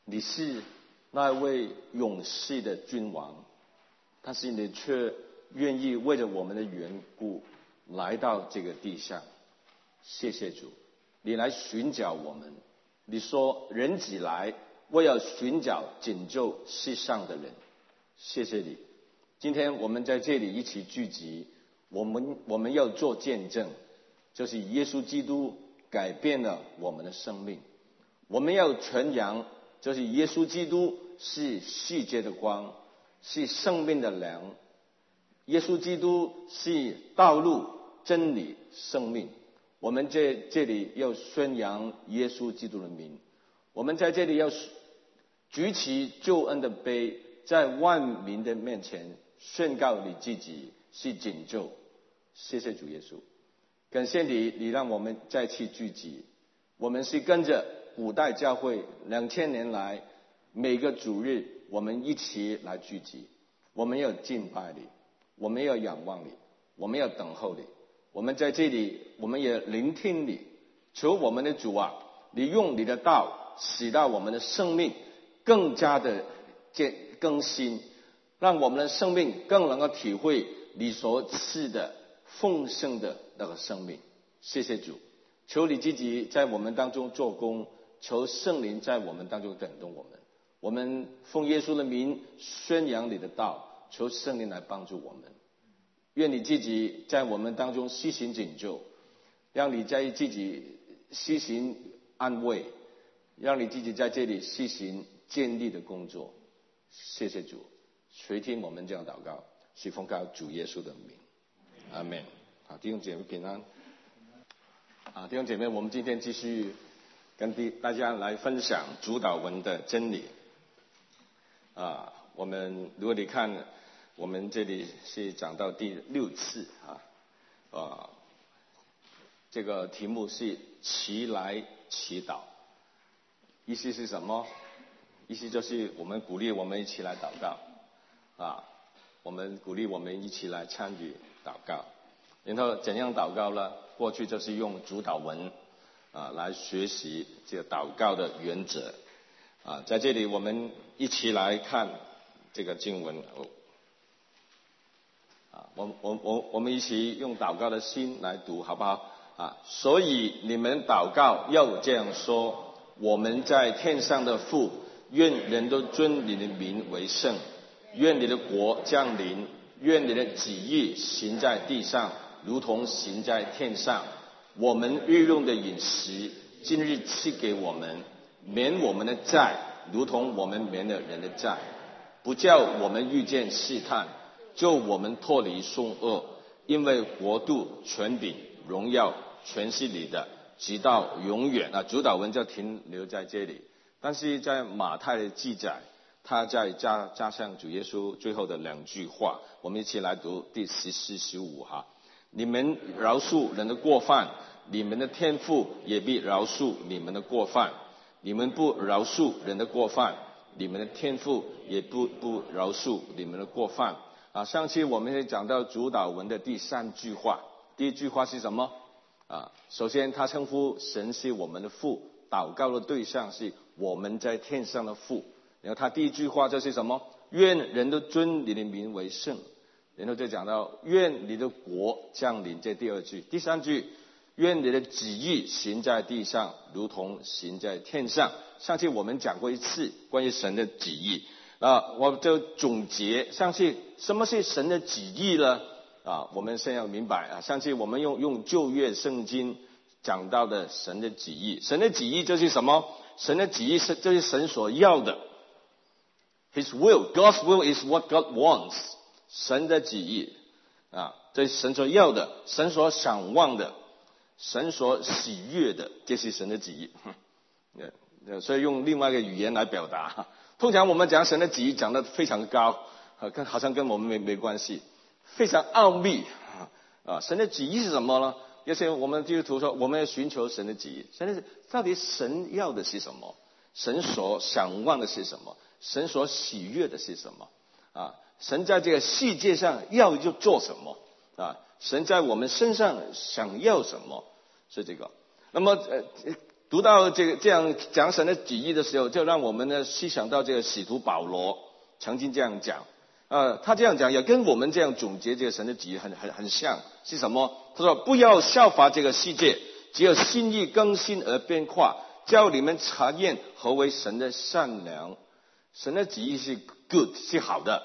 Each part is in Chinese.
你是那位永世的君王，但是你却愿意为了我们的缘故来到这个地上。谢谢主，你来寻找我们。你说人子来，为要寻找拯救世上的人。谢谢你，今天我们在这里一起聚集，我们要做见证，就是耶稣基督改变了我们的生命。我们要传扬，就是耶稣基督是世界的光，是生命的粮。耶稣基督是道路、真理、生命。我们在这里要宣扬耶稣基督的名，我们在这里要举起救恩的杯，在万民的面前宣告你自己是拯救。谢谢主耶稣，感谢你，你让我们再次聚集。我们是跟着古代教会2000年来每个主日，我们一起来聚集。我们要敬拜你，我们要仰望你，我们要等候你。我们在这里，我们也聆听你。求我们的主啊，你用你的道使到我们的生命更加的更新，让我们的生命更能够体会你所赐的丰盛的那个生命。谢谢主，求你自己在我们当中做工，求圣灵在我们当中感动我们。我们奉耶稣的名宣扬你的道，求圣灵来帮助我们。愿你自己在我们当中施行拯救，让你在自己施行安慰，让你自己在这里施行建立的工作。谢谢主，垂听我们这样祷告，是奉靠主耶稣的名，阿们。好，弟兄姐妹平安。弟兄姐妹，我们今天继续跟大家来分享主祷文的真理。如果你看我们这里是讲到第6次这个题目是齐来祈祷。意思是什么？意思就是我们鼓励我们一起来祷告我们鼓励我们一起来参与祷告。然后怎样祷告呢？过去就是用主祷文来学习这个祷告的原则在这里我们一起来看这个经文我们一起用祷告的心来读，好不好所以你们祷告要这样说：我们在天上的父，愿人都尊你的名为圣，愿你的国降临，愿你的旨意行在地上，如同行在天上。我们日用的饮食，今日赐给我们，免我们的债，如同我们免了人的债，不叫我们遇见试探，救我们脱离凶恶。因为国度、权柄、荣耀全是你的，直到永远主祷文就停留在这里。但是在马太的记载，他再加上主耶稣最后的2句话，我们一起来读第14、15你们饶恕人的过犯，你们的天父也必饶恕你们的过犯；你们不饶恕人的过犯，你们的天父也不饶恕你们的过犯上期我们也讲到主祷文的第3句话。第1句话是什么首先他称呼神是我们的父，祷告的对象是我们在天上的父。然后他第1句话就是什么？愿人都尊你的名为圣。然后就讲到愿你的国降临，这第2句。第3句，愿你的旨意行在地上，如同行在天上。上次我们讲过一次关于神的旨意我就总结上次什么是神的旨意呢我们先要明白上次我们用旧约圣经讲到的神的旨意。神的旨意就是什么？神的旨意就是神所要的。 His will, God's will is what God wants. 神的旨意这是神所要的，神所想望的，神所喜悦的，这是神的旨意所以用另外一个语言来表达。通常我们讲神的旨意讲得非常高好像跟我们没关系，非常奥秘神的旨意是什么呢？有些我们基督徒说我们要寻求神的旨意，到底神要的是什么？神所想望的是什么？神所喜悦的是什么神在这个世界上要就做什么神在我们身上想要什么？是这个。那么读到这样讲神的旨意的时候，就让我们呢细想到这个使徒保罗曾经这样讲，他这样讲也跟我们这样总结这个神的旨意很像，是什么？他说不要效法这个世界，只有心意更新而变化，叫你们查验何为神的善良。神的旨意是 good， 是好的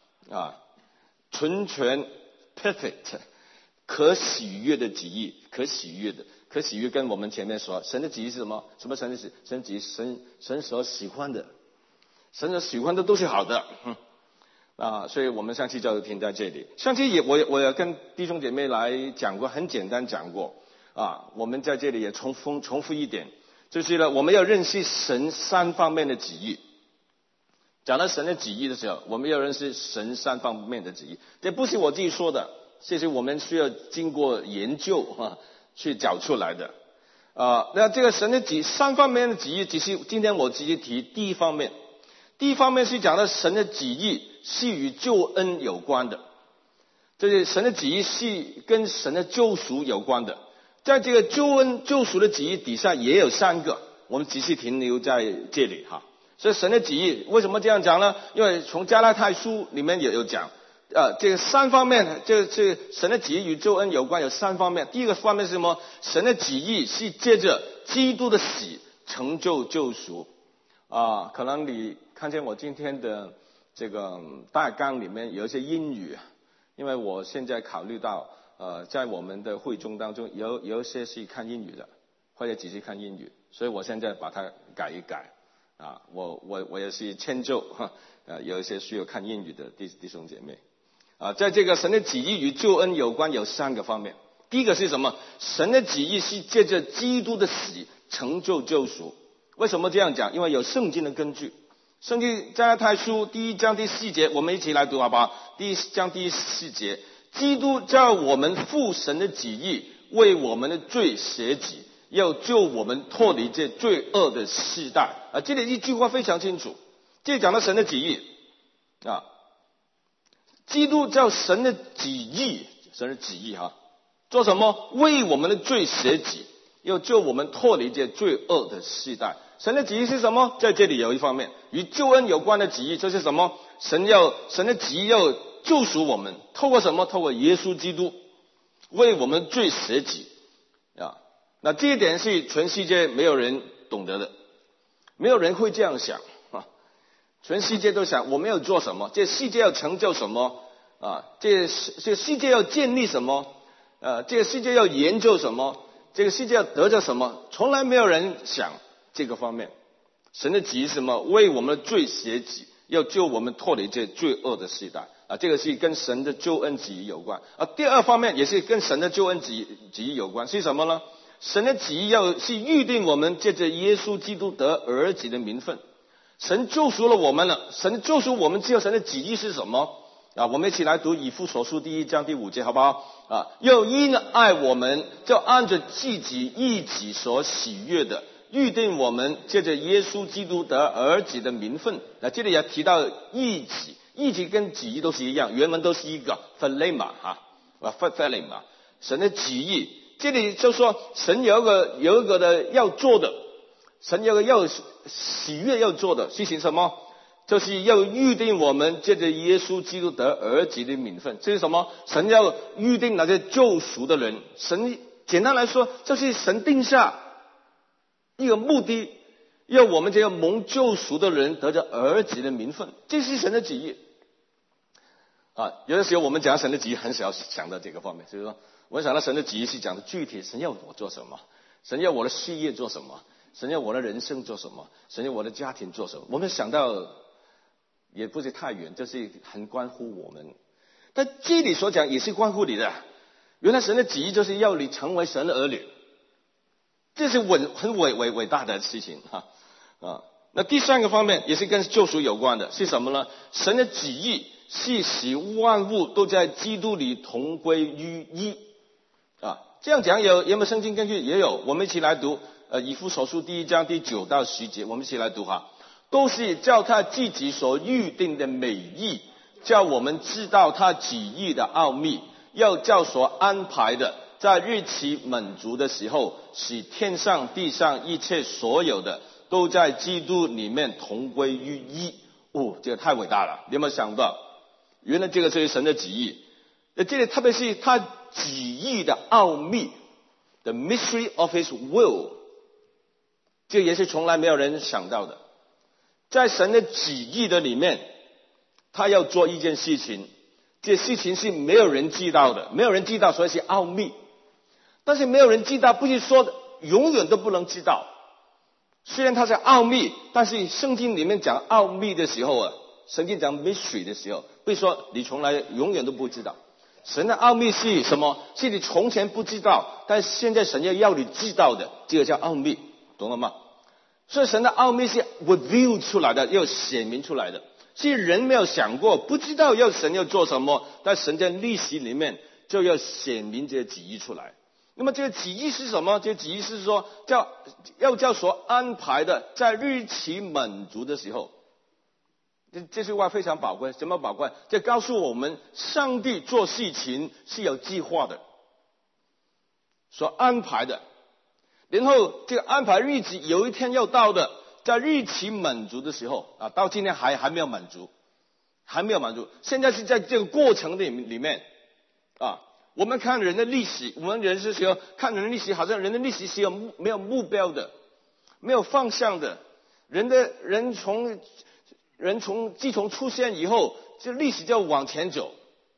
纯全 perfect， 可喜悦的旨意，可喜悦跟我们前面说神的旨意是什么？什么神的旨意？神旨意神所喜欢的，神所喜欢的都是好的。所以我们上期就停在这里。上期我也跟弟兄姐妹来讲过，很简单讲过我们在这里也重复一点，就是呢，我们要认识神三方面的旨意。讲到神的旨意的时候，我们要认识神三方面的旨意，这不是我自己说的，这是我们需要经过研究去找出来的。那这个神的三方面的旨意，只是今天我直接提第一方面。第一方面是讲到神的旨意是与救恩有关的，就是神的旨意是跟神的救赎有关的。在这个救赎的旨意底下也有三个，我们只是停留在这里所以神的旨意为什么这样讲呢？因为从加拉太书里面也有讲，这个三方面，这神的旨意与救恩有关，有三方面。第一个方面是什么？神的旨意是借着基督的死成就救赎。可能你看见我今天的这个大纲里面有一些英语，因为我现在考虑到在我们的会众当中有一些是看英语的，或者只是看英语，所以我现在把它改一改。我也是迁就有一些需要看英语的弟兄姐妹在这个神的旨意与救恩有关，有三个方面。第一个是什么？神的旨意是借着基督的死成就救赎。为什么这样讲？因为有圣经的根据。圣经加拉太书第1章第4节，我们一起来读好不好？第1章第4节，基督叫我们父神的旨意，为我们的罪舍己，要救我们脱离这罪恶的世代。这里一句话非常清楚，这里讲到神的旨意基督叫神的旨意做什么？为我们的罪舍己，要救我们脱离这罪恶的世代。神的旨意是什么？在这里有一方面与救恩有关的旨意，就是什么？神的旨意要救赎我们，透过什么？透过耶稣基督为我们罪舍己那这一点是全世界没有人懂得的，没有人会这样想全世界都想我们要做什么，这世界要成就什么这世界要建立什么这个世界要研究什么，这个世界要得着什么，从来没有人想这个方面。神的旨意是什么？为我们的罪舍己，要救我们脱离这罪恶的时代这个是跟神的救恩旨意有关第二方面也是跟神的救恩旨意有关，是什么呢？神的旨意是预定我们借着耶稣基督得儿子的名分。神救赎了我们了，神救赎我们之后，神的旨意是什么我们一起来读以弗所书第1章第5节好不好又因爱我们，就按着自己意旨所喜悦的，预定我们借着耶稣基督得儿子的名分。这里也提到意旨跟旨意都是一样，原文都是一个 philema philema 神的旨意。这里就说神有一个的要做的，神有一个要喜悦要做的事情，什么？就是要预定我们借着耶稣基督得儿子的名分。这是什么？神要预定那些救赎的人。神简单来说，就是神定下一个目的，要我们这个蒙救赎的人得着儿子的名分，这是神的旨意有的时候我们讲神的旨意很少想到这个方面，所以说我想到神的旨意是讲的具体，神要我做什么，神要我的事业做什么，神要我的人生做什么，神要我的家庭做什么。我们想到也不是太远，就是很关乎我们。但这里所讲也是关乎你的。原来神的旨意就是要你成为神的儿女，这是很伟大的事情那第三个方面也是跟救赎有关的，是什么呢？神的旨意是使万物都在基督里同归于一这样讲有没有圣经根据？也有。我们一起来读以弗所书第1章第9到10节，我们一起来读都是照他自己所预定的美意，叫我们知道他旨意的奥秘，要叫所安排的在日期满足的时候，使天上地上一切所有的都在基督里面同归于一。这个太伟大了！你有没有想到，原来这个就是神的旨意？这里特别是他旨意的奥秘 ，the mystery of His will， 这也是从来没有人想到的。在神的旨意的里面，他要做一件事情，这事情是没有人知道的，没有人知道，所以是奥秘。但是没有人知道，不是说永远都不能知道。虽然它是奥秘，但是圣经里面讲奥秘的时候圣经讲 mystery 的时候，不是说你从来永远都不知道。神的奥秘是什么？是你从前不知道，但是现在神要你知道的，这个叫奥秘，懂了吗？所以神的奥秘是 reveal 出来的，要显明出来的，是人没有想过，不知道神要做什么，但神在历史里面就要显明这些旨意出来。那么这个旨意是什么？这个旨意是说要叫所安排的，在日期满足的时候。这句话非常宝贵，什么宝贵？这告诉我们，上帝做事情是有计划的，所安排的。然后这个安排日子有一天要到的，在日期满足的时候到今天还没有满足，还没有满足。现在是在这个过程里面我们看人的历史，我们人是说看人的历史，好像人的历史是没有目标的，没有方向的。人自从出现以后，这历史就往前走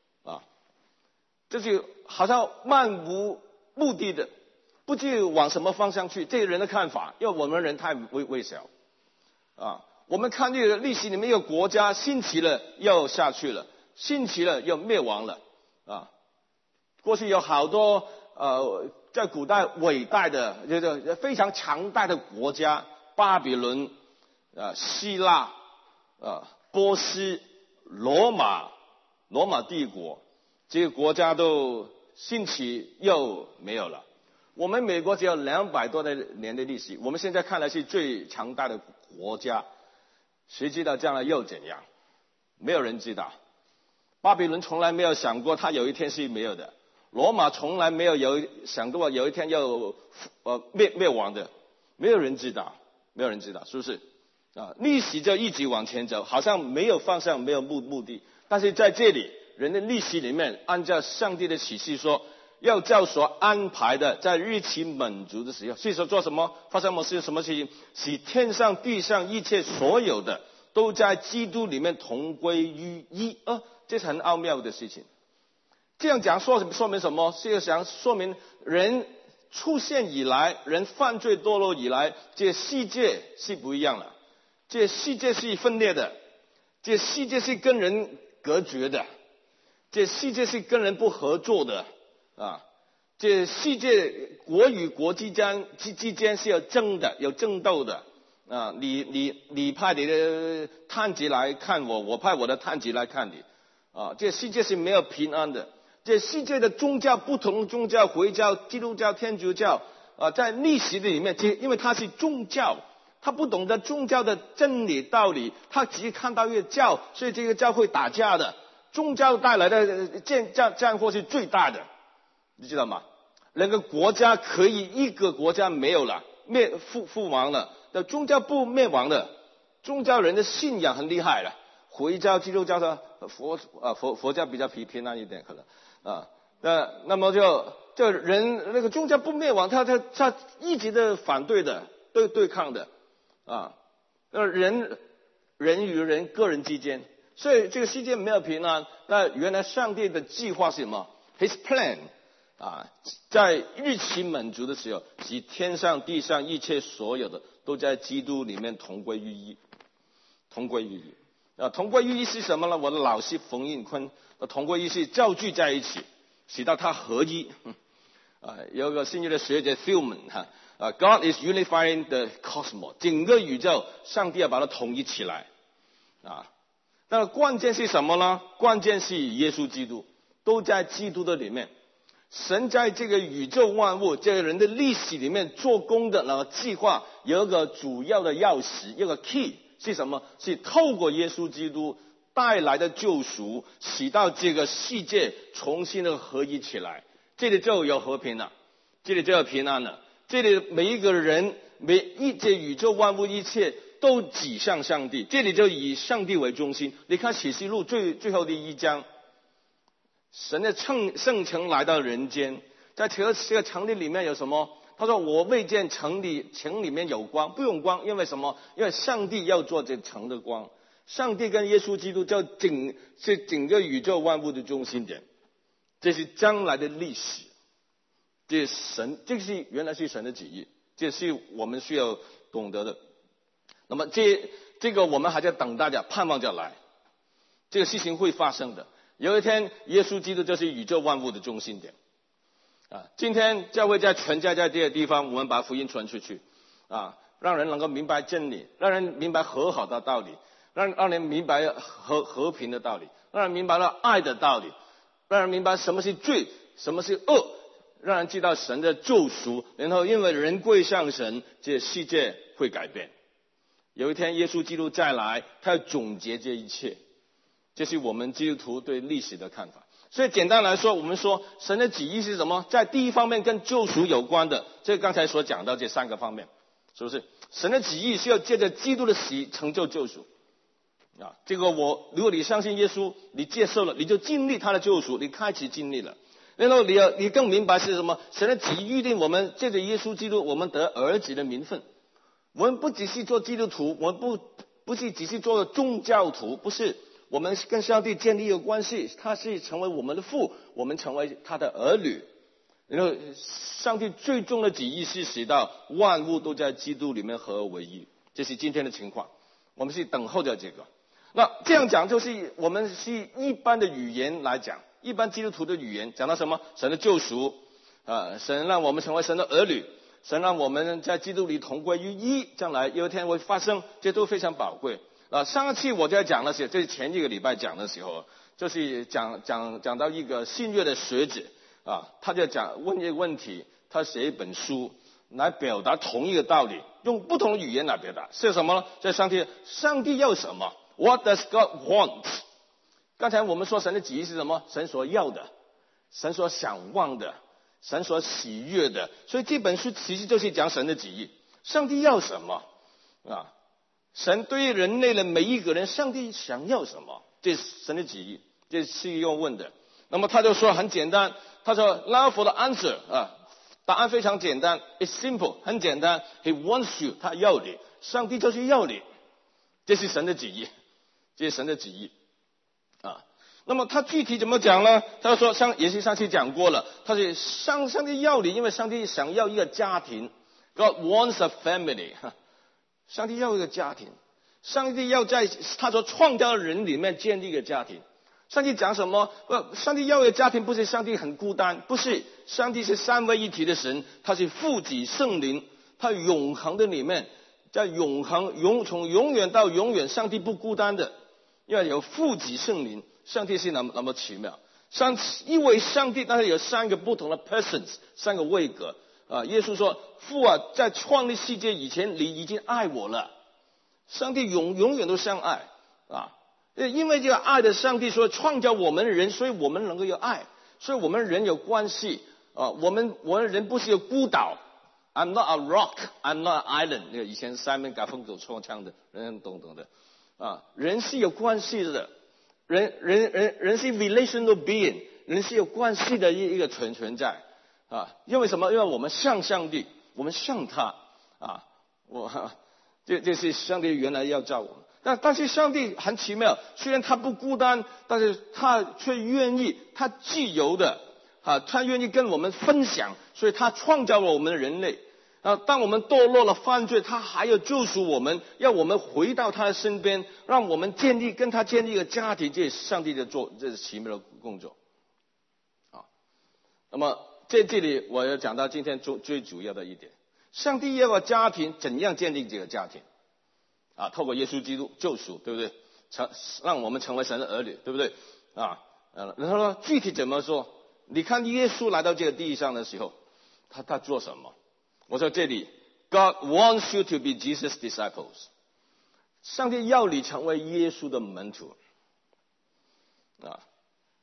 这就好像漫无目的的，不知往什么方向去。这个人的看法，因为我们人太微小我们看这个历史里面，一个国家兴起了又下去了，兴起了又灭亡了过去有好多在古代伟大的非常强大的国家，巴比伦希腊波斯、罗马帝国，这个国家都兴起又没有了。我们美国只有200多年的历史，我们现在看来是最强大的国家，谁知道将来又怎样？没有人知道。巴比伦从来没有想过它有一天是没有的，罗马从来没有想过有一天要灭亡的，没有人知道，是不是历史就一直往前走，好像没有方向，没有目的。但是在这里，人的历史里面，按照上帝的启示说，要照所安排的，在日期满足的时候，是说做什么？发生什么事情？使天上地上一切所有的，都在基督里面同归于一这是很奥妙的事情。这样讲说明什么？是想说明人出现以来，人犯罪堕落以来，这世界是不一样了。这世界是分裂的，这世界是跟人隔绝的，这世界是跟人不合作的这世界国与国之间是有争斗的你派你的探子来看我，我派我的探子来看你这世界是没有平安的。这世界的宗教，不同宗教，回教、基督教、天主教在历史里面，因为它是宗教，他不懂得宗教的真理道理，他只是看到一个教，所以这个教会打架的。宗教带来的战祸是最大的，你知道吗？那个国家可以一个国家没有了，覆亡了，但宗教不灭亡的。宗教人的信仰很厉害了，回教、基督教的佛教比较平安一点可能那么就人那个宗教不灭亡，他一直的反对的，对抗的人与人个人之间，所以这个世界没有平安。那原来上帝的计划是什么 ？His plan 在日期满足的时候，使天上地上一切所有的都在基督里面同归于一，同归于一。同归于一是什么呢？我的老师冯应坤，同归于一是造聚在一起，使到它合一。有个新约的学者 Thielman God is unifying the cosmos， 整个宇宙，上帝要把它统一起来那关键是什么呢？关键是耶稣基督，都在基督的里面。神在这个宇宙万物，这个人的历史里面做工的那个计划，有一个主要的钥匙，一个 key 是什么？是透过耶稣基督带来的救赎，使到这个世界重新的合一起来。 这里就有和平了，这里就有平安了，这里每一个人，这宇宙万物一切都指向上帝，这里就以上帝为中心。你看启示录最后的一章，神的圣城来到人间，在这个城里面有什么？他说我未见城里面有光，不用光，因为什么？因为上帝要做这城的光，上帝跟耶稣基督是整个宇宙万物的中心点，这是将来的历史，这是原来是神的旨意，这是我们需要懂得的。那么这个我们还在等待着，盼望着来，这个事情会发生的。有一天，耶稣基督就是宇宙万物的中心点。今天教会在全在这个地方，我们把福音传出去，让人能够明白真理，让人明白和好的道理，让人明白和平的道理，让人明白了爱的道理，让人明白什么是罪，什么是恶，让人知道神的救赎，然后因为人归向神，这世界会改变。有一天耶稣基督再来，他要总结这一切，这是我们基督徒对历史的看法。所以简单来说，我们说神的旨意是什么？在第一方面跟救赎有关的，这刚才所讲到这3个方面，是不是？神的旨意是要借着基督的死成就救赎。这个如果你相信耶稣，你接受了，你就经历他的救赎，你开始经历了。然后你更明白是什么？神的旨意预定我们借着耶稣基督，我们得儿子的名分。我们不只是做基督徒，我们不是只是做宗教徒，不是。我们跟上帝建立一个关系，他是成为我们的父，我们成为他的儿女。然后上帝最终的旨意是使到万物都在基督里面合而为一，这是今天的情况。我们是等候着这个。那这样讲就是我们是一般的语言来讲，一般基督徒的语言讲到什么？神的救赎，神让我们成为神的儿女，神让我们在基督里同归于一，将来有一天会发生，这都非常宝贵。上一次我在讲的时候，这是前一个礼拜讲的时候，就是讲到一个新约的学者他就问一个问题，他写一本书来表达同一个道理，用不同的语言来表达，是什么呢？在上帝要什么 ？What does God want？ 刚才我们说神的旨意是什么？神所要的，神所想望的，神所喜悦的。所以这本书其实就是讲神的旨意，上帝要什么神对于人类的每一个人，上帝想要什么？这是神的旨意，这是要问的。那么他就说很简单，他说 Love for the answer 答案非常简单 ，It's simple 很简单 ，He wants you 他要你，上帝就是要你，这是神的旨意，这是神的旨意那么他具体怎么讲呢？他说也是上次讲过了，他是上帝要你，因为上帝想要一个家庭 ，God wants a family。上帝要一个家庭，上帝要在他所创造的人里面建立一个家庭。上帝讲什么？上帝要一个家庭，不是上帝很孤单，不是，上帝是三位一体的神，他是父子圣灵，他永恒的里面，在永恒从永远到永远，上帝不孤单的，因为有父子圣灵，上帝是那么奇妙。因为上帝，但是有3个不同的 persons，3个位格。耶稣说父在创立世界以前，你已经爱我了。上帝永远都相爱因为这个爱的上帝说创造我们人，所以我们能够有爱，所以我们人有关系我们人不是有孤岛 ，I'm not a rock, I'm not an island。那个以前 Simon Garfunkel 唱的，人懂的人是有关系的，人是 relational being， 人是有关系的一个存在。因为什么？因为我们像上帝，我们像他这是上帝原来要造我们。但是上帝很奇妙，虽然他不孤单，但是他却愿意，他自由的他愿意跟我们分享，所以他创造了我们的人类当我们堕落了犯罪，他还要救赎我们，要我们回到他的身边，让我们跟他建立一个家庭，这是上帝的这是奇妙的工作那么在这里我要讲到今天最主要的一点，上帝要个家庭，怎样建立这个家庭透过耶稣基督救赎，对不对？让我们成为神的儿女，对不对然后呢，具体怎么说？你看耶稣来到这个地上的时候，他做什么？我说这里 God wants you to be Jesus' disciples。 上帝要你成为耶稣的门徒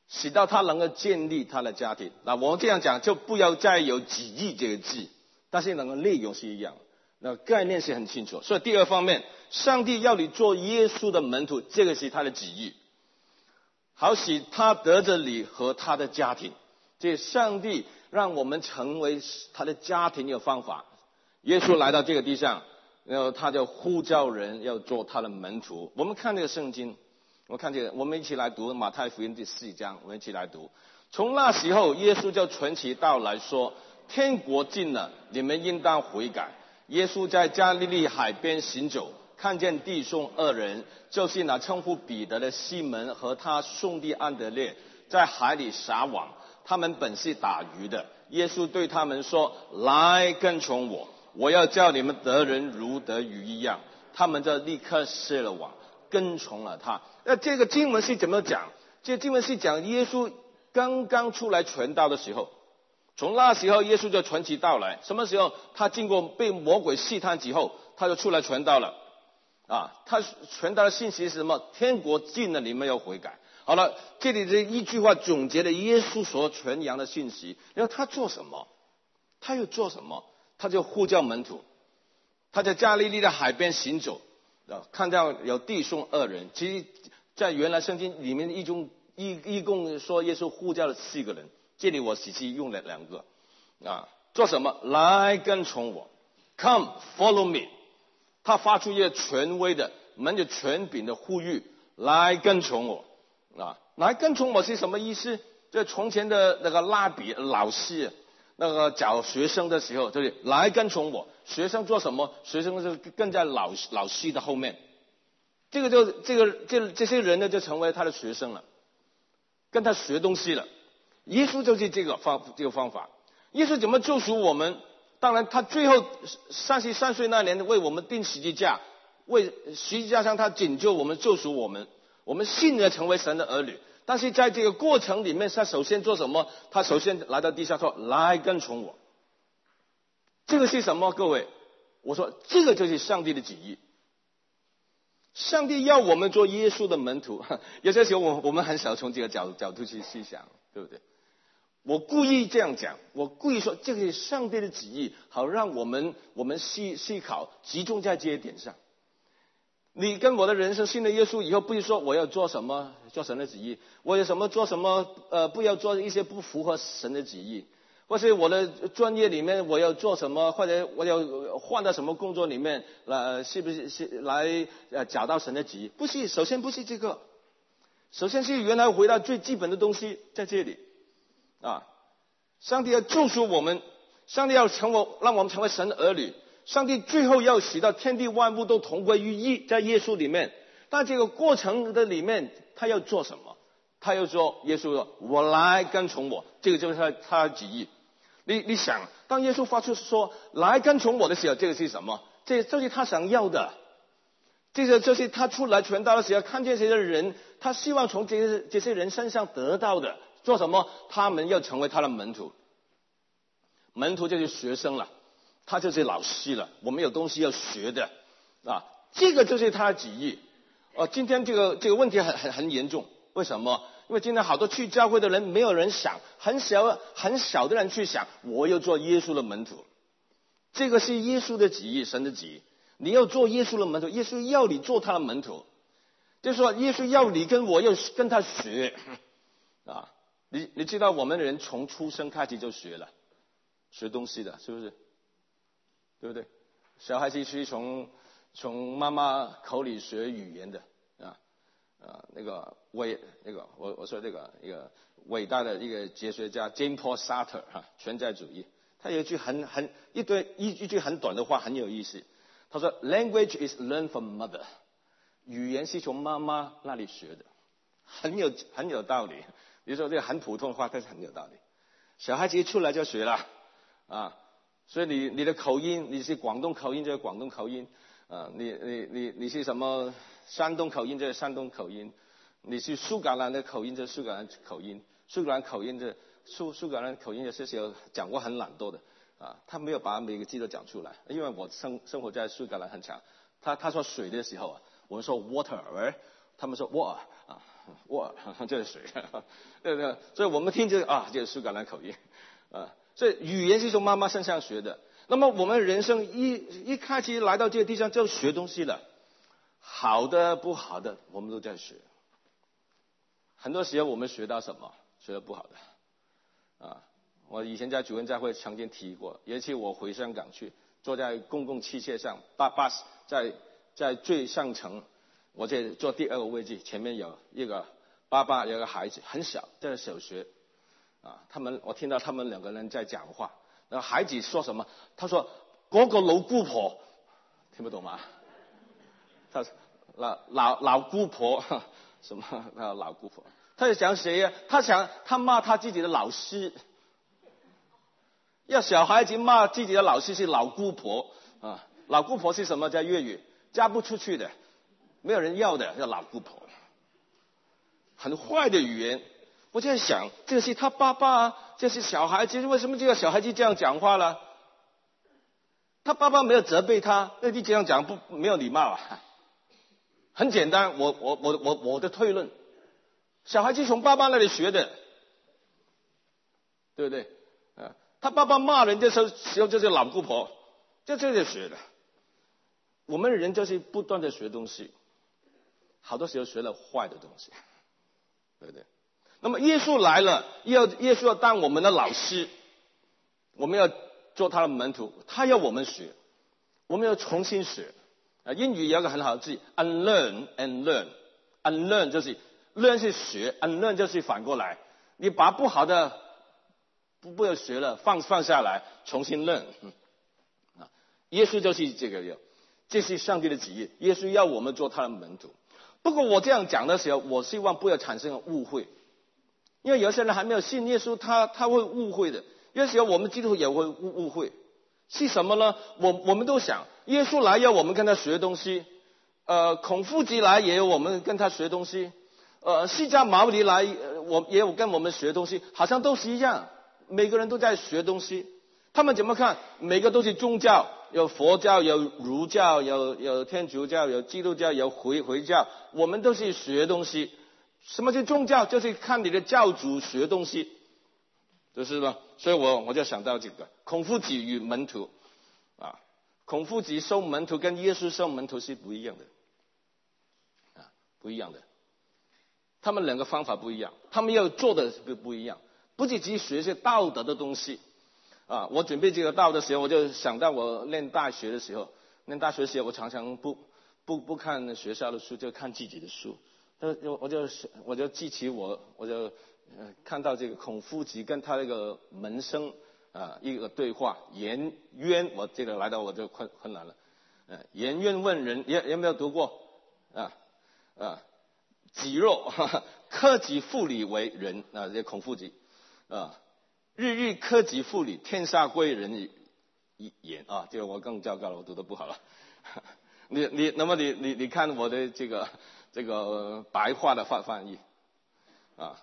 使到他能够建立他的家庭。那我们这样讲就不要再有己意这个字，但是那个内容是一样，那概念是很清楚。所以第二方面，上帝要你做耶稣的门徒，这个是他的旨意，好使他得着你和他的家庭。这上帝让我们成为他的家庭的方法。耶稣来到这个地上，然后他就呼召人要做他的门徒。我们看这个圣经，我们一起来读马太福音第4章，我们一起来读。从那时候，耶稣就传其道来说，天国近了，你们应当悔改。耶稣在加利利海边行走，看见弟兄2人，就是那称呼彼得的西门和他兄弟安德烈，在海里撒网，他们本是打鱼的。耶稣对他们说，来跟从我，我要叫你们得人如得鱼一样。他们就立刻卸了网，跟从了他。那这个经文是怎么讲？这个经文是讲耶稣刚刚出来传道的时候，从那时候耶稣就传起道来。什么时候？他经过被魔鬼试探之后，他就出来传道了。他传道的信息是什么？天国近了，你们要悔改。好了，这里这一句话总结了耶稣所传扬的信息。然后他做什么？他又做什么？他就呼叫门徒。他在加利利的海边行走，看到有弟兄2人。其实在原来圣经里面一共说耶稣呼叫了4个人，这里我只是用了2个。做什么？来跟从我 ，Come follow me。他发出一个权威的、门着权柄的呼吁，来跟从我。来跟从我是什么意思？就从前的那个拉比老师，那个教学生的时候，就是来跟从我。学生做什么？学生就跟在老师的后面。这些人呢，就成为他的学生了，跟他学东西了。耶稣就是这个方法。耶稣怎么救赎我们？当然，他最后33岁那年为我们钉十字架，为十字架上他拯救我们、救赎我们，我们信而成为神的儿女。但是在这个过程里面，他首先做什么？他首先来到地上说：“来跟从我。”这个是什么？各位，我说这个就是上帝的旨意。上帝要我们做耶稣的门徒。有些时候我们很少从这个角度去思想，对不对？我故意这样讲，我故意说这个是上帝的旨意，好让我们思考集中在这一点上。你跟我的人生信了耶稣以后，不是说我要做什么做神的旨意，我有什么做什么不要做一些不符合神的旨意，或是我的专业里面我要做什么，或者我要换到什么工作里面是不是来找到神的旨意？不是，首先不是这个，首先是原来回到最基本的东西在这里。上帝要救赎我们，上帝要让我们成为神的儿女，上帝最后要使到天地万物都同归于一，在耶稣里面。但这个过程的里面，他要做什么？他要说，耶稣说：“我来跟从我。”这个就是他的旨意。你想，当耶稣发出说“来跟从我”的时候，这个是什么？这就是他想要的。这个就是他出来传道的时候，看见这些人，他希望从这些人身上得到的。做什么？他们要成为他的门徒。门徒就是学生了，他就是老师了。我们有东西要学的这个就是他的旨意。今天这个问题很严重。为什么？因为今天好多去教会的人，没有人想，很小的人去想，我要做耶稣的门徒。这个是耶稣的旨意，神的旨意。你要做耶稣的门徒，耶稣要你做他的门徒，就是说耶稣要你跟我要跟他学你知道我们的人从出生开始就学东西的，是不是？对不对？小孩子是从妈妈口里学语言的我说这个一个伟大的一个哲学家 Jean Paul Sartre 存在主义，他有一句一句很短的话很有意思，他说 Language is learned from mother， 语言是从妈妈那里学的，很有道理。比如说这个很普通的话，但是很有道理。小孩子一出来就学了所以你的口音，你是广东口音就是广东口音你是什么山东口音就是山东口音，你是苏格兰的口音就是苏格兰口音，苏格兰口音有些时候讲过很懒惰的他没有把每个字都讲出来，因为我生活在苏格兰很长。他说水的时候我们说 water， 他们说哇啊哇，这是水，对对，所以我们听这个啊，这是苏格兰口音啊，所以语言是从妈妈身上学的。那么我们人生一开始来到这个地上就学东西了，好的不好的我们都在学。很多时候我们学到什么？学到不好的啊。我以前在主任教会曾经提过，有一次我回香港去，坐在公共汽车上，巴士在最上层，我在坐第二个位置，前面有一个爸爸，有一个孩子很小，在小学啊，我听到他们两个人在讲话，然后孩子说什么？他说嗰個老姑婆，听不懂吗？他老姑婆什么？老姑婆，他在讲谁呀？他骂他自己的老师。要小孩子骂自己的老师是老姑婆啊，老姑婆是什么？在粤语嫁不出去的，没有人要的，叫老姑婆，很坏的语言。我就在想，这是他爸爸啊，这是小孩子，为什么这个小孩子这样讲话了？他爸爸没有责备他，那你这样讲没有礼貌啊？很简单，我的推论，小孩子从爸爸那里学的，对不对？他爸爸骂人的时候就是老姑婆，这学的。我们人就是不断的学东西，好多时候学了坏的东西，对不对？那么耶稣来了，耶稣要当我们的老师，我们要做他的门徒，他要我们学，我们要重新学。英语有一个很好的字 ，unlearn and learn。unlearn 就是 learn 是学 ，unlearn 就是反过来，你把不好的不要学了，放下来，重新learn。耶稣就是这个，这是上帝的旨意。耶稣要我们做他的门徒。不过我这样讲的时候，我希望不要产生误会，因为有些人还没有信耶稣，他会误会的。有时候我们基督徒也会误会，是什么呢？我们都想，耶稣来要我们跟他学东西，孔夫子来也有我们跟他学东西，释迦牟尼来也有跟我们学东西，好像都是一样。每个人都在学东西，他们怎么看？每个都是宗教，有佛教，有儒教，有天主教，有基督教，有回教，我们都是学东西。什么是宗教？就是看你的教主学东西，就是吧？所以我就想到这个孔夫子与门徒啊，孔夫子收门徒跟耶稣收门徒是不一样的啊，不一样的。他们两个方法不一样，他们要做的不一样。不是只学一些道德的东西啊！我准备这个道的时候，我就想到我念大学的时候，我常常不看学校的书，就看自己的书。我就记起我就看到这个孔夫子跟他那个门生啊一个对话，颜渊，我这个来到我就困难了。颜渊问人，有没有读过己若克己复礼为仁啊，这孔夫子。日日克己复礼，天下归仁也啊！这个我更糟糕了，我读得不好了。那么你看我的这个白话的翻译啊，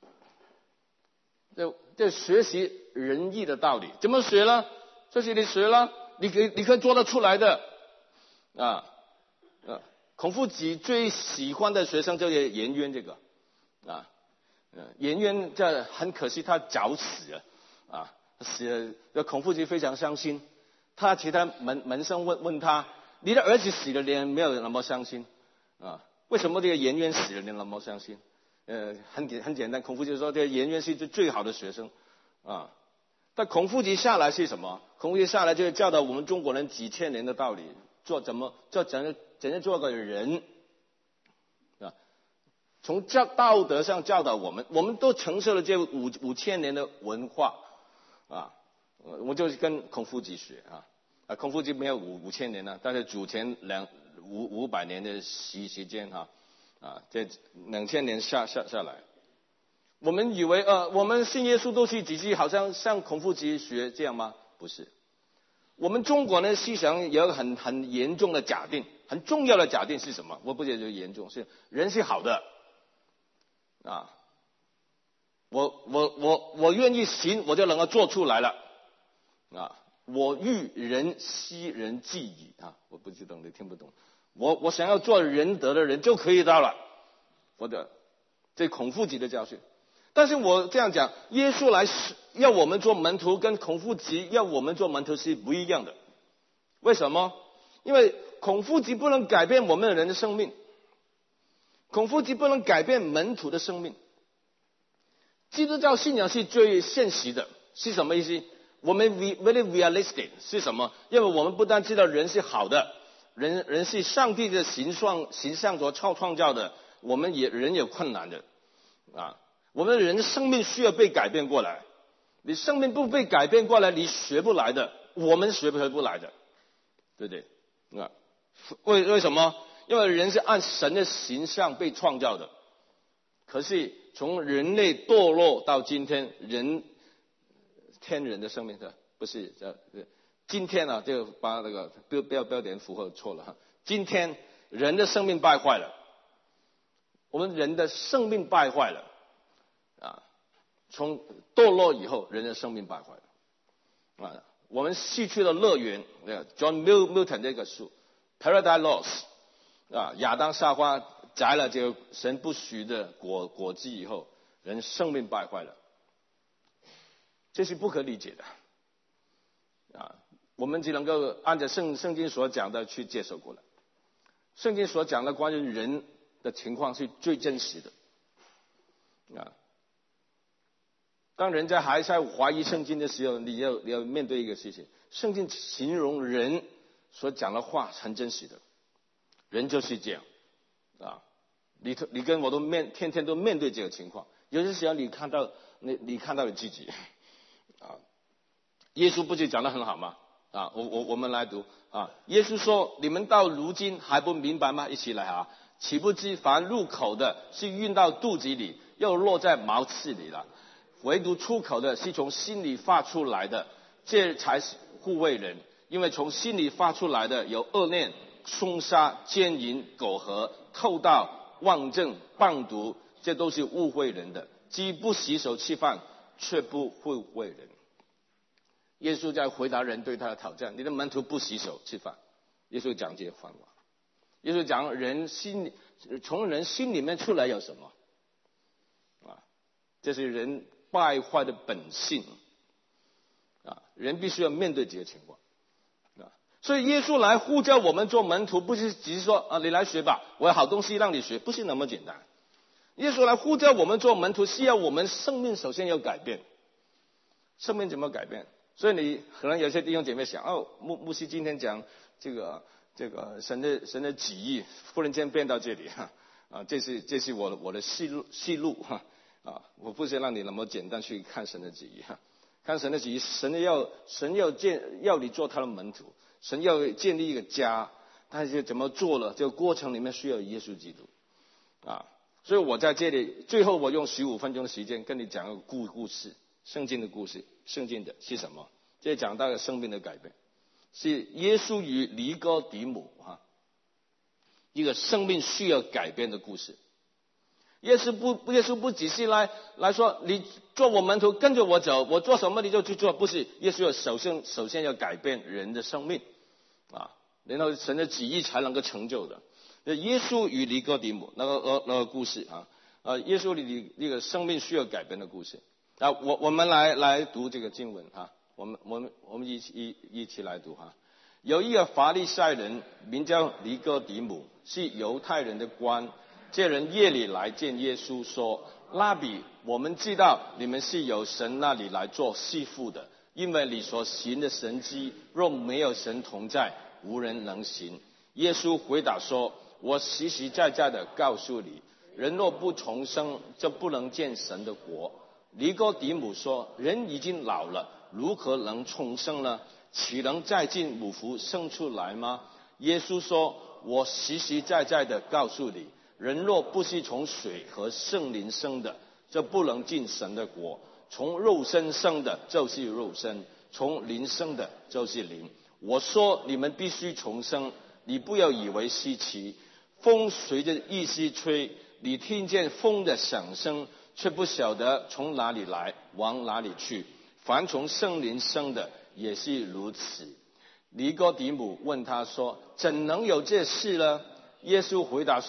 就学习仁义的道理，怎么学呢？就是你学了，你可以做得出来的啊。孔夫子最喜欢的学生就是颜渊这个啊。颜渊这很可惜，他早死了啊，死了。孔夫子非常伤心，其他门生问他：“你的儿子死了，你没有那么伤心啊？为什么这个颜渊死了，你那么伤心？”很简单，孔夫子说这个颜渊是最好的学生啊。但孔夫子下来是什么？孔夫子下来就是教导我们中国人几千年的道理，怎样做个人。从道德上教导我们都承受了这五千年的文化啊，我就跟孔夫子学啊，孔夫子没有五千年了，但是主前500年的时间这2000年下来，我们以为我们信耶稣都是只是好像向孔夫子学这样吗？不是，我们中国的思想有一个很严重的假定，很重要的假定是什么？我不觉得严重，是人是好的。啊，我愿意行，我就能够做出来了啊！我欲仁，昔仁既矣啊！我不知道你听不懂，我想要做仁德的人就可以到了这孔夫子的教训。但是我这样讲，耶稣来要我们做门徒，跟孔夫子要我们做门徒是不一样的。为什么？因为孔夫子不能改变我们的人的生命，孔夫子不能改变门徒的生命。基督教信仰是最现实的，是什么意思？我们 very realistic 是什么？因为我们不但知道人是好的，人是上帝的形象所创造的，我们人有困难的啊。我们人的生命需要被改变过来，你生命不被改变过来，你学不来的，我们学不来的，对不对？啊，为什么？因为人是按神的形象被创造的，可是从人类堕落到今天，天人的生命的不是今天啊，就把那个标点符号错了哈。今天人的生命败坏了，我们人的生命败坏了啊！从堕落以后，人的生命败坏了啊！我们失去了乐园。John Milton 这个书《Paradise Lost》啊，亚当夏娃摘了这个神不许的果子以后，人生命败坏了，这是不可理解的啊！我们只能够按照圣经所讲的去接受过来。圣经所讲的关于人的情况是最真实的啊！当人家还在怀疑圣经的时候，你要面对一个事情：圣经形容人所讲的话很真实的，人就是这样啊！你跟我都天天都面对这个情况。有些时候你看到你自己啊，耶稣不是讲得很好吗？啊，我们来读啊。耶稣说：“你们到如今还不明白吗？”一起来啊！岂不知凡入口的是运到肚子里，又落在毛刺里了；唯独出口的是从心里发出来的，这才是护卫人。因为从心里发出来的有恶念、凶杀、奸淫、苟合、偷盗、妄证、谤毒，这都是误会人的。既不洗手吃饭，却不护卫人。耶稣在回答人对他的挑战：你的门徒不洗手吃饭。耶稣讲这些话。耶稣讲从人心里面出来有什么啊？这是人败坏的本性啊！人必须要面对这些情况啊！所以耶稣来呼叫我们做门徒，不是只是说啊，你来学吧，我有好东西让你学，不是那么简单。耶稣来呼叫我们做门徒，是要我们生命首先要改变。生命怎么改变？所以你可能有些弟兄姐妹想，哦，牧师今天讲这个神的旨意，忽然间变到这里啊，这是我的戏路哈啊，我不是让你那么简单去看神的旨意哈，看神的旨意，神要你做他的门徒，神要建立一个家，但是怎么做了？这个过程里面需要耶稣基督啊，所以我在这里最后我用15分钟的时间跟你讲个故事。圣经的故事，圣经的是什么？这讲到了生命的改变，是耶稣与尼哥底母一个生命需要改变的故事。耶稣不只是来说你做我门徒跟着我走，我做什么你就去做，不是。耶稣首先要改变人的生命啊，然后神的旨意才能够成就的。耶稣与尼哥底母那个故事耶稣那个生命需要改变的故事。我们来读这个经文我们一起来读有一个法利赛人名叫尼哥底母，是犹太人的官。这人夜里来见耶稣，说：拉比，我们知道你们是由神那里来做师傅的，因为你所行的神迹，若没有神同在，无人能行。耶稣回答说：我实实在在的告诉你，人若不重生，就不能见神的国。尼哥底母说：人已经老了，如何能重生呢？岂能再进母腹生出来吗？耶稣说：我实实在在的告诉你，人若不是从水和圣灵生的，就不能进神的国。从肉身生的就是肉身，从灵生的就是灵。我说你们必须重生，你不要以为稀奇。风随着意思吹，你听见风的响声，却不晓得从哪里来，往哪里去。凡从圣灵生的也是如此。尼哥底母问他说：怎能有这事呢？耶稣回答说：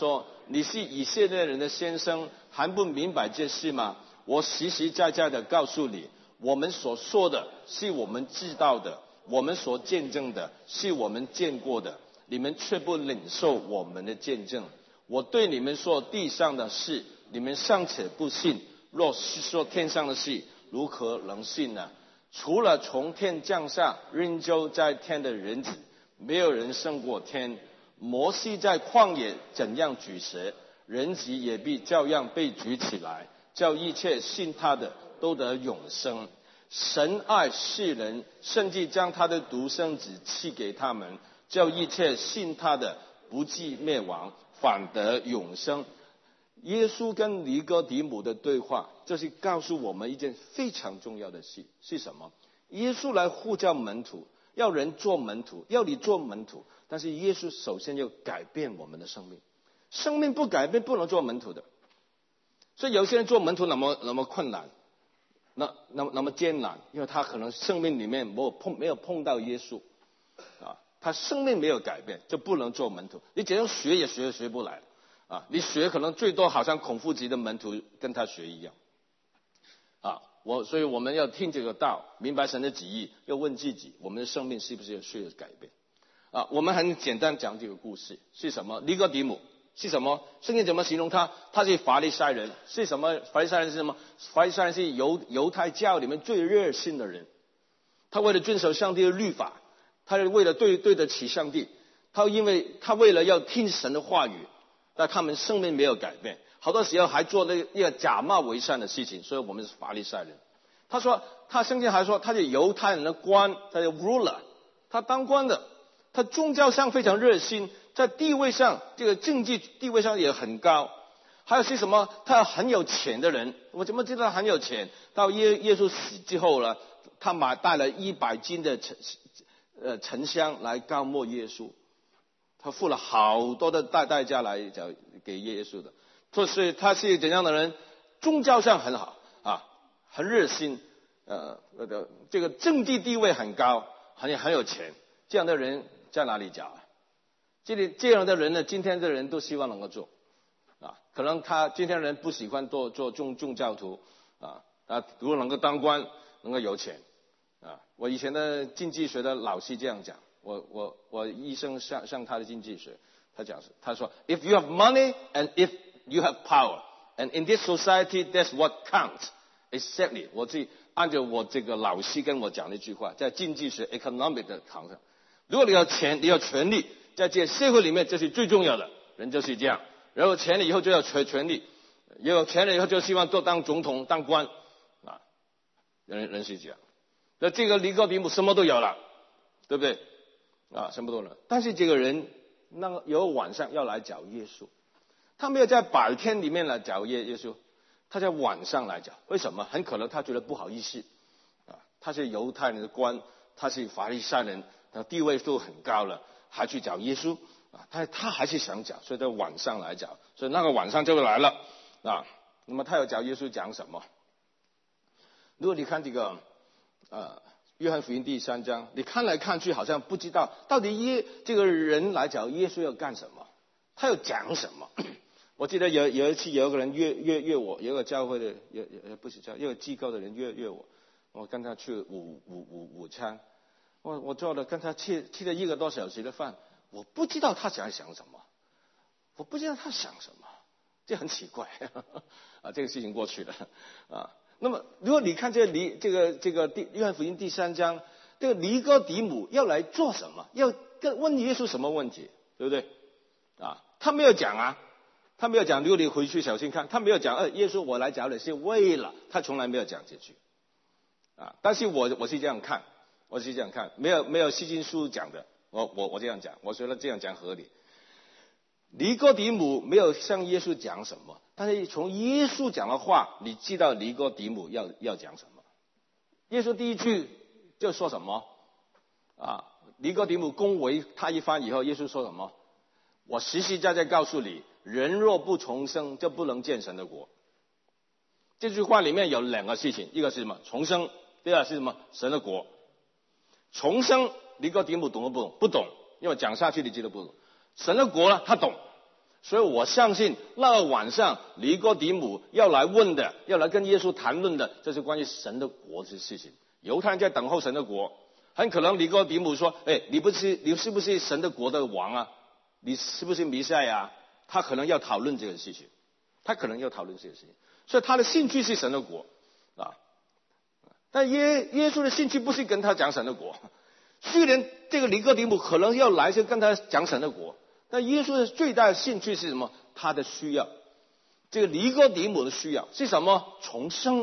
你是以色列人的先生，还不明白这事吗？我实实在在的告诉你，我们所说的是我们知道的，我们所见证的是我们见过的，你们却不领受我们的见证。我对你们说地上的事，你们尚且不信，若是说天上的事，如何能信呢？除了从天降下仍旧在天的人子，没有人胜过天。摩西在旷野怎样举蛇，人子也必照样被举起来，叫一切信他的都得永生。神爱世人，甚至将他的独生子赐给他们，叫一切信他的不至灭亡，反得永生。耶稣跟尼哥底母的对话，这是告诉我们一件非常重要的事，是什么？耶稣来呼叫门徒，要人做门徒，要你做门徒，但是耶稣首先要改变我们的生命，生命不改变不能做门徒的。所以有些人做门徒那么困难，那么艰难，因为他可能生命里面没有碰到耶稣啊，他生命没有改变，就不能做门徒。你怎样学也学不来啊！你学可能最多好像孔夫子的门徒跟他学一样啊。所以我们要听这个道，明白神的旨意，要问自己，我们的生命是不是需要改变啊？我们很简单讲这个故事是什么？尼哥底母是什么？圣经怎么形容他？他是法利赛人。是什么？法利赛人是什么？法利赛人是犹太教里面最热心的人。他为了遵守上帝的律法，他为了对得起上帝，他为了要听神的话语，但他们生命没有改变，好多时候还做那个假冒为善的事情，所以我们是法利赛人。他说，他圣经还说他是犹太人的官，他是 ruler， 他当官的，他宗教上非常热心，在地位上这个经济地位上也很高。还有是什么？他很有钱的人。我怎么知道他很有钱？到耶稣死之后呢，他带了100斤的沉香来膏抹耶稣，他付了好多的代价来给耶稣的。所以他是怎样的人？宗教上很好啊，很热心，这个政治地位很高，很有钱。这样的人在哪里找啊？这样的人呢，今天的人都希望能够做啊。可能他今天的人不喜欢做宗教徒啊，如果能够当官，能够有钱啊。我以前的经济学的老师这样讲，我医生上他的经济学，他说 ，If you have money and if you have power, and in this society, that's what counts. Exactly， 我自己按照我这个老师跟我讲的一句话，在经济学 economic 的堂上，如果你有钱，你有权利，在这个社会里面，这是最重要的。人就是这样，然后钱了以后就要权利，有钱了以后就希望做当总统、当官啊，人是这样。那这个尼哥底母什么都有了，对不对？啊，什么都有了。但是这个人有晚上要来找耶稣。他没有在白天里面来找耶稣，他在晚上来找。为什么？很可能他觉得不好意思啊，他是犹太人的官，他是法利赛人，他地位都很高了，还去找耶稣啊，他还是想找，所以在晚上来找，所以那个晚上就来了啊。那么他要找耶稣讲什么？如果你看这个约翰福音第3章，你看来看去好像不知道到底这个人来找耶稣要干什么，他要讲什么。我记得有一次有一个人约我，有一个教会的不是教，有个机构的人约我，我跟他去午餐，我做了跟他吃了1个多小时的饭，我不知道他想什么，我不知道他想什么，这很奇怪啊，这个事情过去了啊。那么如果你看这个约翰福音第3章，这个尼哥底母要来做什么？要问耶稣什么问题，对不对啊？他没有讲啊。他没有讲，如果你回去小心看，他没有讲，耶稣我来找你是为了，他从来没有讲这句，啊，但是我是这样看，没有希经书讲的，我这样讲，我觉得这样讲合理。尼哥底母没有向耶稣讲什么，但是从耶稣讲的话，你知道尼哥底母要讲什么。耶稣第一句就说什么啊？尼哥底母恭维他一番以后，耶稣说什么？我实实在在告诉你，人若不重生，就不能见神的国。这句话里面有2个事情，一个是什么？重生。第二是什么？神的国。重生，尼哥底母懂不懂？不懂，因为讲下去你记得不懂。神的国呢，他懂。 所以我相信那个晚上尼哥底母要来问的，要来跟耶稣谈论的，这是关于神的国的事情。犹太人在等候神的国，很可能尼哥底母说：“你是不是神的国的王啊？你是不是弥赛亚？”他可能要讨论这个事情，所以他的兴趣是神的国啊。但耶稣的兴趣不是跟他讲神的国，虽然这个尼哥底母可能要来就跟他讲神的国，但耶稣的最大的兴趣是什么？他的需要，这个尼哥底母的需要是什么？重生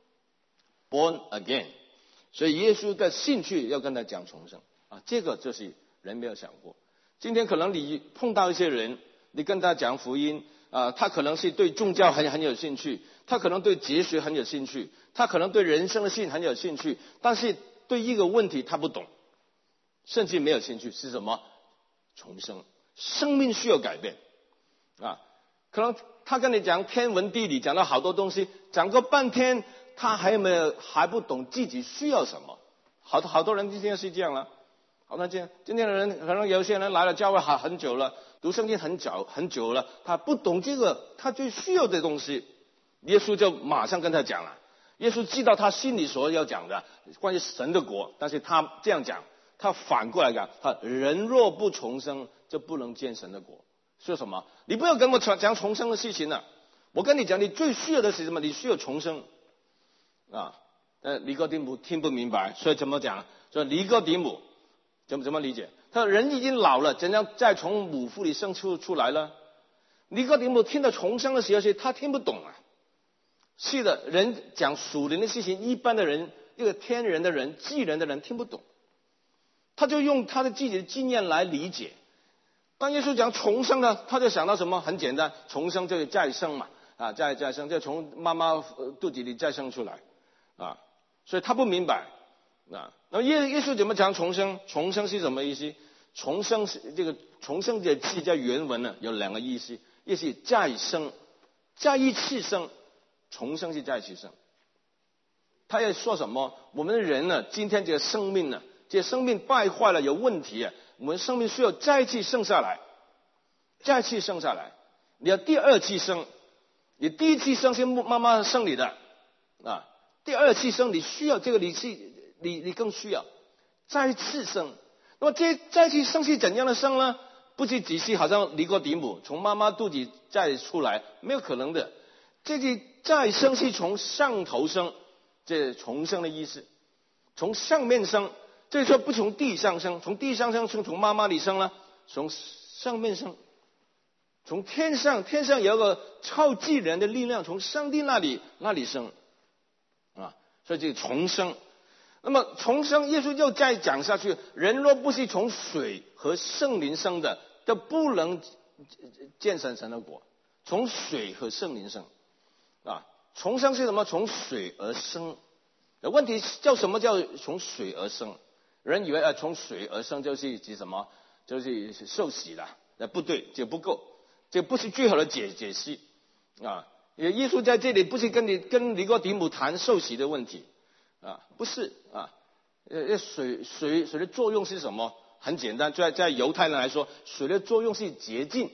，born again。所以耶稣的兴趣要跟他讲重生啊，这个就是人没有想过。今天可能你碰到一些人，你跟他讲福音啊，他可能是对宗教很有兴趣，他可能对哲学很有兴趣，他可能对人生的性很有兴趣，但是对一个问题他不懂，甚至没有兴趣，是什么？重生，生命需要改变啊。可能他跟你讲天文地理，讲了好多东西，讲个半天，他还不懂自己需要什么。好多人今天是这样了。好，那今天的人可能有些人来了教会很久了，读圣经很久了，他不懂这个他最需要的东西，耶稣就马上跟他讲了。耶稣知道他心里所要讲的关于神的国，但是他这样讲，他反过来讲，他人若不重生，就不能见神的国。说什么？你不要跟我讲重生的事情了，我跟你讲，你最需要的是什么？你需要重生啊！尼哥底母听不明白，所以怎么讲？所以尼哥底母怎么理解？他说人已经老了，怎样再从母腹里生出来了？尼哥底母听到重生的时候，他听不懂啊。是的，人讲属灵的事情，一般的人，一个天人的人、祭人的人听不懂，他就用他的自己的经验来理解。当耶稣讲重生呢，他就想到什么？很简单，重生就是再生嘛，啊，再生，就从妈妈肚子里再生出来，啊，所以他不明白，啊，那耶稣怎么讲重生？重生是什么意思？重生是这个重生的字在原文呢有两个意思，一是再生，再一次生，重生是再一次生。他要说什么？我们的人呢，今天这个生命呢，这个生命败坏了，有问题啊。我们生命需要再次生下来，再次生下来。你要第二次生，你第一次生是妈妈生你的啊，第二次生你需要这个，你更需要再次生。那么这再次生是怎样的生呢？不是只是好像尼哥底母从妈妈肚子再出来，没有可能的。这个再生是从上头生，这重生的意思，从上面生。这说不从地上生，从地上生，从妈妈里生了，从上面生，从天上有个超自然的力量，从上帝那里生啊，所以这重生。那么重生，耶稣就再讲下去，人若不是从水和圣灵生的，就不能见神的国。从水和圣灵生啊，重生是什么？从水而生。问题叫什么叫从水而生？人以为从水而生就是指什么？就是受洗了。不对，这不够，这不是最好的解释啊！耶稣在这里不是跟尼哥底母谈受洗的问题啊，不是啊。水的作用是什么？很简单，在犹太人来说，水的作用是洁净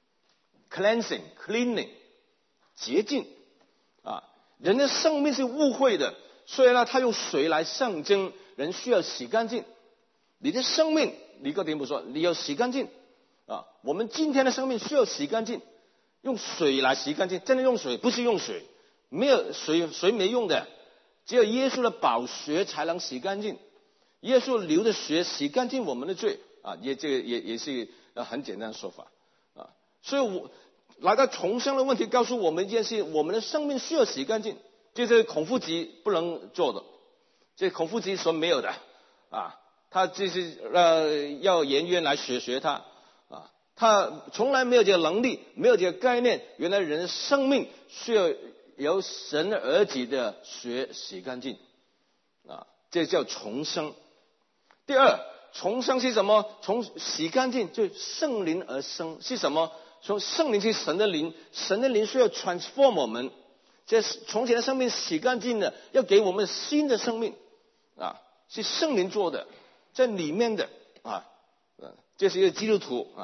cleaning 洁净啊。人的生命是污秽的，所以呢，他用水来象征人需要洗干净。你的生命，尼哥底母说，你要洗干净啊！我们今天的生命需要洗干净，用水来洗干净。真的用水，不是用水，没有水没用的，只有耶稣的宝血才能洗干净。耶稣流的血洗干净我们的罪啊！这个也是很简单的说法啊。所以我来到重生的问题，告诉我们一件事：我们的生命需要洗干净。这是孔夫子不能做的，这孔夫子所没有的啊。他就是要颜渊来学他啊，他从来没有这个能力，没有这个概念。原来人的生命需要由神儿子的血洗干净啊，这叫重生。第二，重生是什么？从洗干净就圣灵而生是什么？从圣灵是神的灵，神的灵需要 transform 我们。这从前的生命洗干净了，要给我们新的生命啊，是圣灵做的，在里面的啊，这是一个基督徒啊。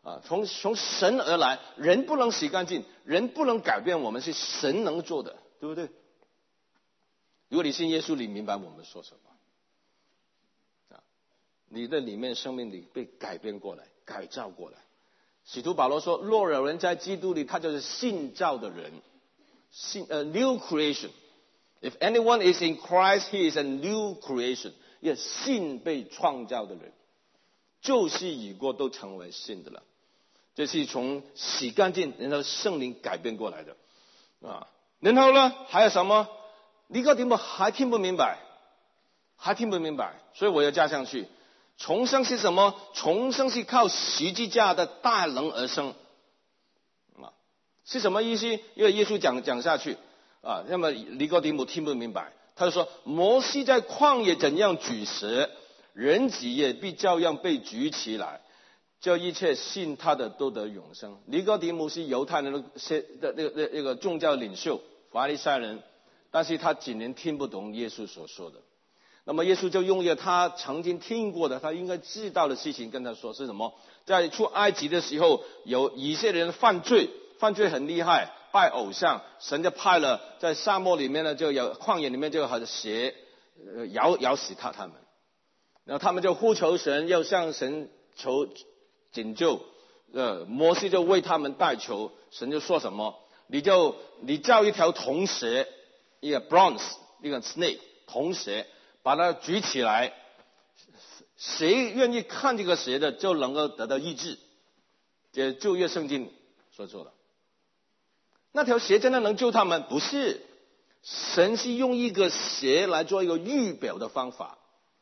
从神而来，人不能洗干净，人不能改变我们，是神能做的，对不对？如果你信耶稣，你明白我们说什么你的里面生命里被改变过来，改造过来。使徒保罗说，若有人在基督里，他就是新造的人，new creation. If anyone is in Christ, he is a new creation. 一个新被创造的人，旧事已过，都成为新的了。这是从洗干净，然后圣灵改变过来的然后呢，还有什么？尼哥底母还听不明白，所以我要加上去。重生是什么？重生是靠十字架的大能而生是什么意思？因为耶稣讲下去那么尼哥底母听不明白，他就说，摩西在旷野怎样举蛇，人子也必照样被举起来，叫一切信他的都得永生。尼哥底母是犹太人的那个宗教领袖，法利赛人，但是他竟然听不懂耶稣所说的。那么耶稣就用一个他曾经听过的，他应该知道的事情跟他说，是什么？在出埃及的时候，有以色列人犯罪很厉害，拜偶像，神就派了在沙漠里面呢，就有旷野里面就有蛇咬死他们，然后他们就呼求神，要向神求拯救，摩西就为他们代求，神就说什么？你造一条铜蛇，一个 bronze， 一个 snake 铜蛇，把它举起来，谁愿意看这个蛇的，就能够得到医治。这旧约圣经所做的。那条蛇真的能救他们？不是，神是用一个蛇来做一个预表的方法，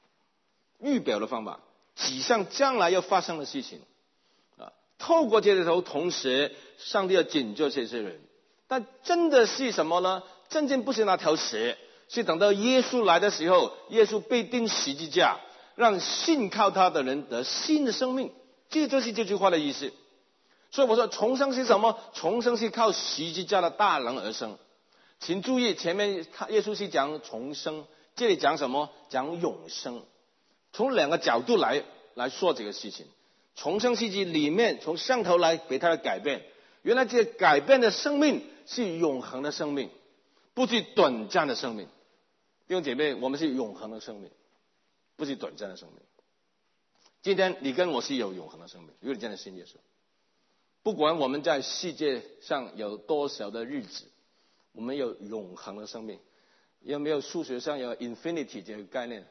指向将来要发生的事情透过这条铜蛇，上帝要拯救这些人。但真的是什么呢？真正不是那条蛇，是等到耶稣来的时候，耶稣被钉十字架，让信靠他的人得新的生命。这就是这句话的意思。所以我说重生是什么？重生是靠十字架的大能而生。请注意，前面耶稣是讲重生，这里讲什么？讲永生。从两个角度来说这个事情。重生是指里面从上头来给他的改变，原来这个改变的生命是永恒的生命，不是短暂的生命。弟兄姐妹，我们是永恒的生命，不是短暂的生命。今天你跟我是有永恒的生命，如果你真的信耶稣，不管我们在世界上有多少的日子，我们有永恒的生命。有没有数学上有 infinity 这个概念？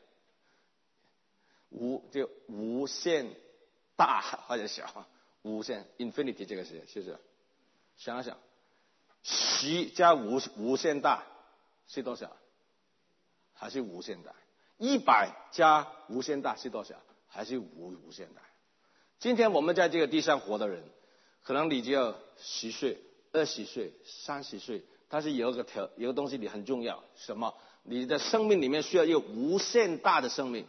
无限大或者小，无限 infinity 这个是不是？想一想，10加无限大是多少？还是无限大？100加无限大是多少？还是无限大？今天我们在这个地上活的人，可能你只有10岁、20岁、30岁，但是有一个东西你很重要，什么？你的生命里面需要一个无限大的生命。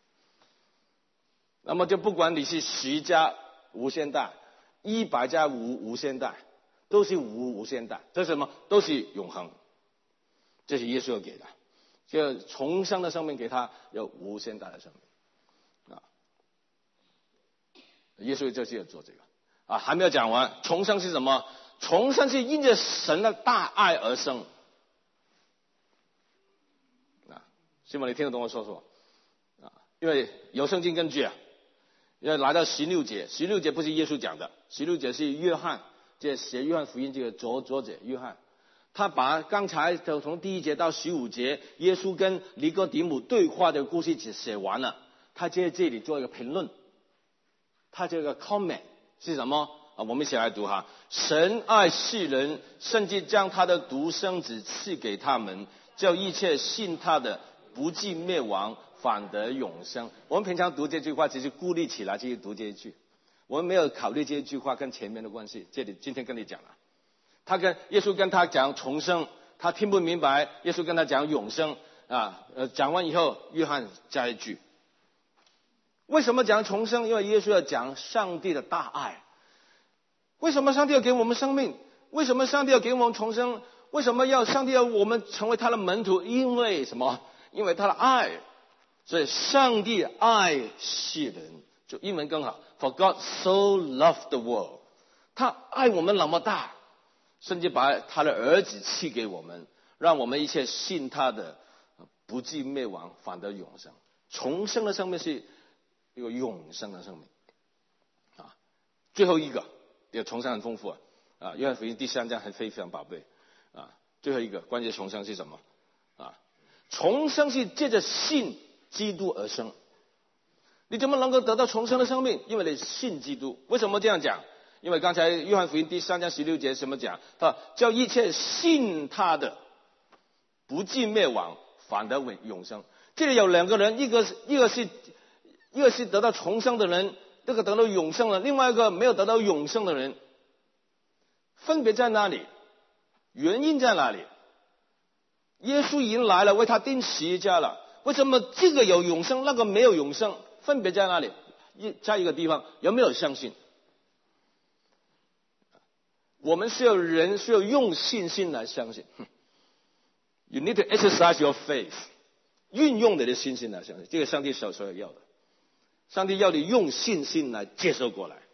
那么就不管你是10加无限大，100加无限大，都是无限大。这是什么？都是永恒。这是耶稣要给的，就重生的生命给他有无限大的生命耶稣就是要做这个还没有讲完。重生是什么？重生是因着神的大爱而生希望你听得懂我说因为有圣经根据因为来到16节不是耶稣讲的，16节是约翰，这写约翰福音这个作者约翰，他把刚才从第1节到15节耶稣跟尼哥底母对话的故事写完了，他在这里做一个评论，他这个 comment 是什么我们一起来读神爱世人，甚至将他的独生子赐给他们，叫一切信他的不至灭亡，反得永生。我们平常读这句话只是孤立起来去读这一句，我们没有考虑这一句话跟前面的关系。这里今天跟你讲了，耶稣跟他讲重生，他听不明白，耶稣跟他讲永生讲完以后，约翰加一句，为什么讲重生？因为耶稣要讲上帝的大爱。为什么上帝要给我们生命？为什么上帝要给我们重生？为什么上帝要我们成为他的门徒？因为什么？因为他的爱。所以上帝爱世人，就英文更好 For God so loved the world， 他爱我们那么大，甚至把他的儿子赐给我们，让我们一切信他的不至灭亡，反得永生。重生的生命是一个永生的生命啊。最后一个，这个重生很丰富啊，约翰福音第3章还非常宝贝啊。最后一个关于重生是什么啊？重生是借着信基督而生。你怎么能够得到重生的生命？因为你信基督。为什么这样讲？因为刚才约翰福音第3章16节什么讲？他叫一切信他的不至灭亡，反得永生。这里有2个人，一个是得到重生的人，这个得到永生了，另外一个没有得到永生的人，分别在哪里？原因在哪里？耶稣已经来了，为他钉十字架了，为什么这个有永生，那个没有永生？分别在哪里？在一个地方，有没有相信？我们需要用信心来相信。You need to exercise your faith， 运用你的信心来相信，这个上帝所要的。上帝要你用信心来接受过来。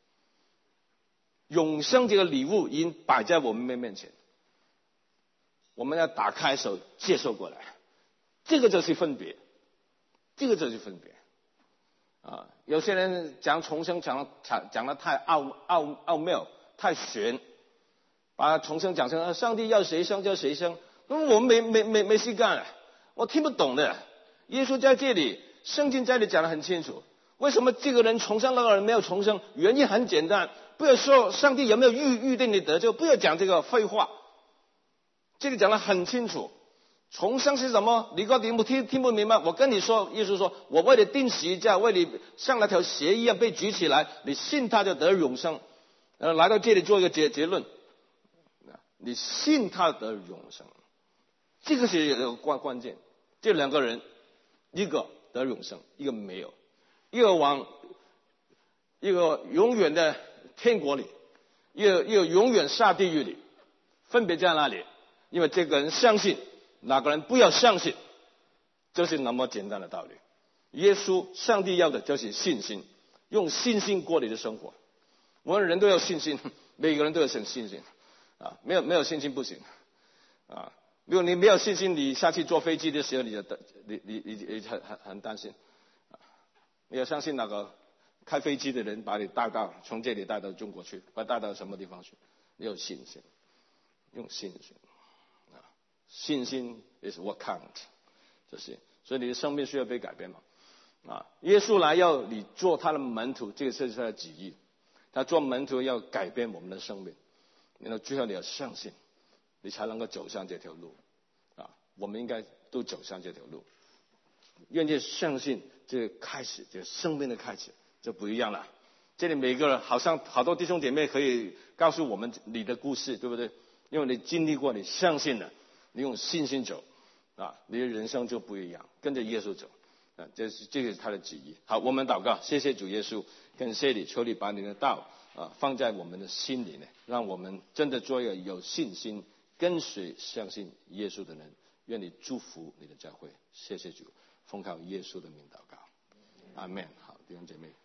永生这个礼物已经摆在我们面前，我们要打开手接受过来，这个就是分别，这个就是分别。啊，有些人讲重生讲得太奥妙，太玄，把重生讲成上帝要谁生就谁生，我们没事干了，我听不懂的。耶稣在这里，圣经在这里讲得很清楚，为什么这个人重生，那个人没有重生？原因很简单，不要说上帝有没有预定你得救，不要讲这个废话。这里讲得很清楚，重生是什么？你哥听不明白？我跟你说，耶稣说，我为你钉十字架，为你像那条鞋一样被举起来，你信他就得永生。来到这里做一个结论，你信他得永生，这个是一个关键。这2个人，一个得永生，一个没有，一个往一个永远的天国里，一个永远下地狱里，分别在哪里？因为这个人相信，哪个人不要相信，就是那么简单的道理。耶稣，上帝要的就是信心，用信心过你的生活。我们人都要信心，每个人都要信心啊，没有信心不行啊。如果你没有信心，你下去坐飞机的时候，你很担心啊。你要相信那个开飞机的人把你从这里带到中国去，把带到什么地方去？你有信心，用信心啊，信心 is what count， 这是，所以你的生命需要被改变嘛啊。耶稣来要你做他的门徒，这个是他的旨意。他做门徒要改变我们的生命，然后最后你要相信，你才能够走上这条路啊！我们应该都走上这条路，愿意相信这个开始，这个生命的开始就不一样了。这里每个人好像好多弟兄姐妹可以告诉我们你的故事，对不对？因为你经历过，你相信了，你用信心走啊，你的人生就不一样，跟着耶稣走啊，这个是他的旨意。好，我们祷告，谢谢主耶稣，感谢你，求你把你的道放在我们的心里呢，让我们真的做一个有信心跟随相信耶稣的人。愿你祝福你的教会，谢谢主，奉靠耶稣的名祷告，阿们。好，弟兄姐妹。